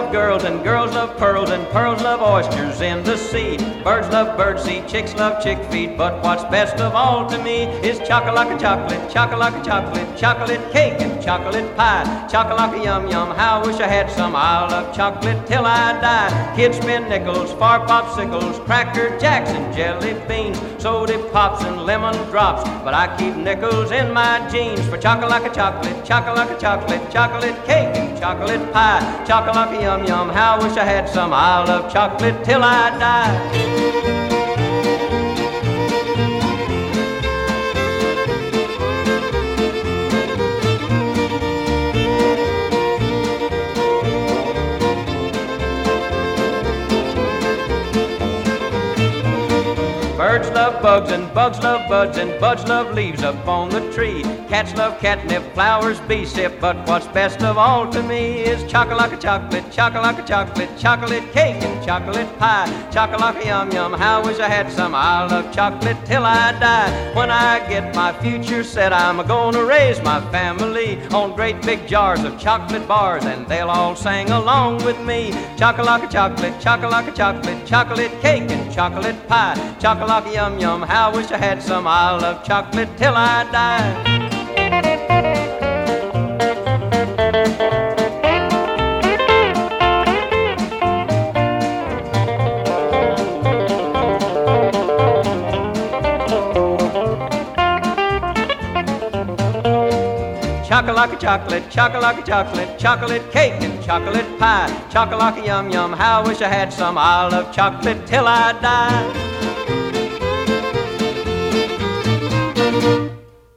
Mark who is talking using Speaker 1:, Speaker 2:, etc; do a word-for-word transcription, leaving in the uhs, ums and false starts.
Speaker 1: love girls, and girls love pearls, and pearls love oysters in the sea. Birds love birdseed, chicks love chick feet, but what's best of all to me is chocolate, chocolate, chocolate, chocolate, chocolate cake and chocolate pie. Chocolate yum yum, how I wish I had some. I love chocolate till I die. Kids spend nickels for popsicles, cracker jacks and jelly beans, soda pops and lemon drops, but I keep nickels in my jeans for chocolate, chocolate, chocolate, chocolate, chocolate cake and chocolate pie. Chocolate yum yum, how I wish I had some. I love chocolate till I die. Birds love bugs, and bugs love buds, and buds love leaves up on the tree. Cats love catnip, flowers bee sip, but what's best of all to me is chocolate, chocolate, chocolate, chocolate, chocolate cake and chocolate pie. Chocolate yum yum, how I wish I had some. I love chocolate till I die. When I get my future set, I'm gonna raise my family on great big jars of chocolate bars, and they'll all sing along with me. Chocolate, chocolate, chocolate, chocolate, chocolate cake and chocolate pie. Chocolate yum yum, how I wish I had some. I love chocolate till I die. Chocolate, chocolate, chocolate, chocolate, chocolate cake and chocolate pie. Chocolate yum yum, how I wish I had some. I love chocolate till I die.